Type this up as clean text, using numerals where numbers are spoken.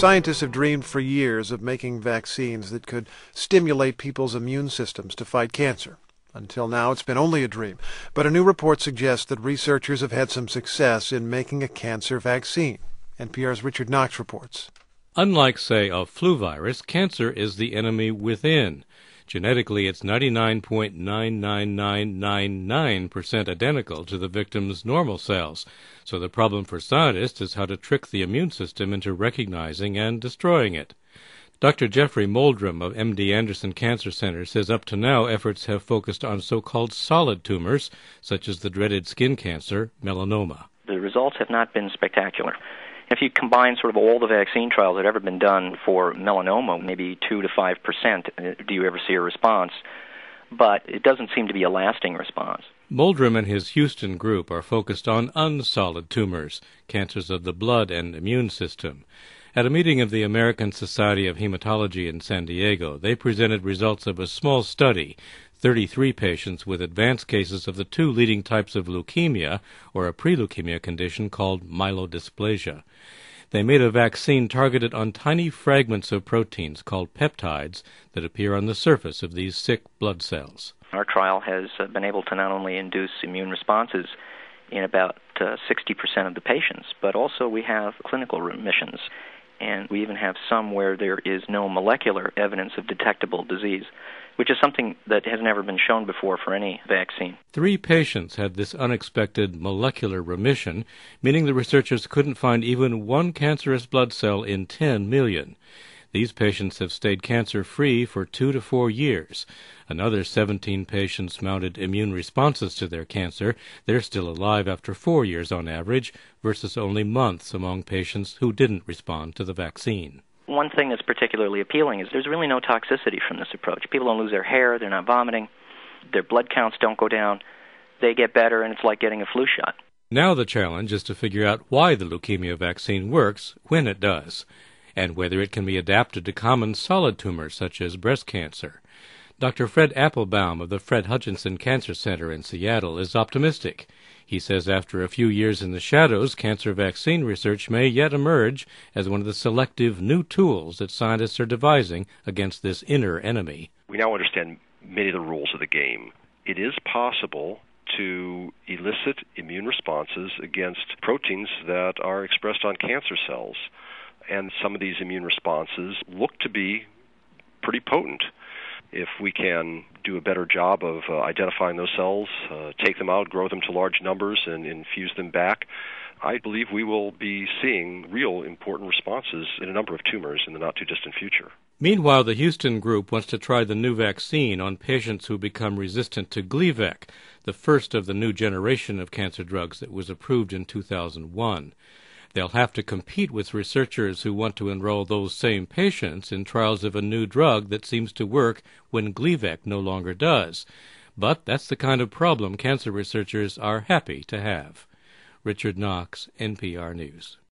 Scientists have dreamed for years of making vaccines that could stimulate people's immune systems to fight cancer. Until now, it's been only a dream. But a new report suggests that researchers have had some success in making a cancer vaccine. NPR's Richard Knox reports. Unlike, say, a flu virus, cancer is the enemy within. Genetically, it's 99.99999% identical to the victim's normal cells. So the problem for scientists is how to trick the immune system into recognizing and destroying it. Dr. Jeffrey Moldrum of MD Anderson Cancer Center says up to now efforts have focused on so-called solid tumors, such as the dreaded skin cancer, melanoma. The results have not been spectacular. If you combine sort of all the vaccine trials that have ever been done for melanoma, maybe 2 to 5%, do you ever see a response? But it doesn't seem to be a lasting response. Moldrum and his Houston group are focused on unsolid tumors, cancers of the blood and immune system. At a meeting of the American Society of Hematology in San Diego, they presented results of a small study, 33 patients with advanced cases of the two leading types of leukemia, or a pre-leukemia condition called myelodysplasia. They made a vaccine targeted on tiny fragments of proteins called peptides that appear on the surface of these sick blood cells. Our trial has been able to not only induce immune responses in about 60% of the patients, but also we have clinical remissions. And we even have some where there is no molecular evidence of detectable disease, which is something that has never been shown before for any vaccine. 3 patients had this unexpected molecular remission, meaning the researchers couldn't find even one cancerous blood cell in 10 million. These patients have stayed cancer-free for 2 to 4 years. Another 17 patients mounted immune responses to their cancer. They're still alive after 4 years on average, versus only months among patients who didn't respond to the vaccine. One thing that's particularly appealing is there's really no toxicity from this approach. People don't lose their hair, they're not vomiting, their blood counts don't go down, they get better, and it's like getting a flu shot. Now the challenge is to figure out why the leukemia vaccine works when it does, and whether it can be adapted to common solid tumors such as breast cancer. Dr. Fred Applebaum of the Fred Hutchinson Cancer Center in Seattle is optimistic. He says after a few years in the shadows, cancer vaccine research may yet emerge as one of the selective new tools that scientists are devising against this inner enemy. We now understand many of the rules of the game. It is possible to elicit immune responses against proteins that are expressed on cancer cells. And some of these immune responses look to be pretty potent. If we can do a better job of identifying those cells, take them out, grow them to large numbers, and infuse them back, I believe we will be seeing real important responses in a number of tumors in the not-too-distant future. Meanwhile, the Houston group wants to try the new vaccine on patients who become resistant to Gleevec, the first of the new generation of cancer drugs that was approved in 2001. They'll have to compete with researchers who want to enroll those same patients in trials of a new drug that seems to work when Gleevec no longer does. But that's the kind of problem cancer researchers are happy to have. Richard Knox, NPR News.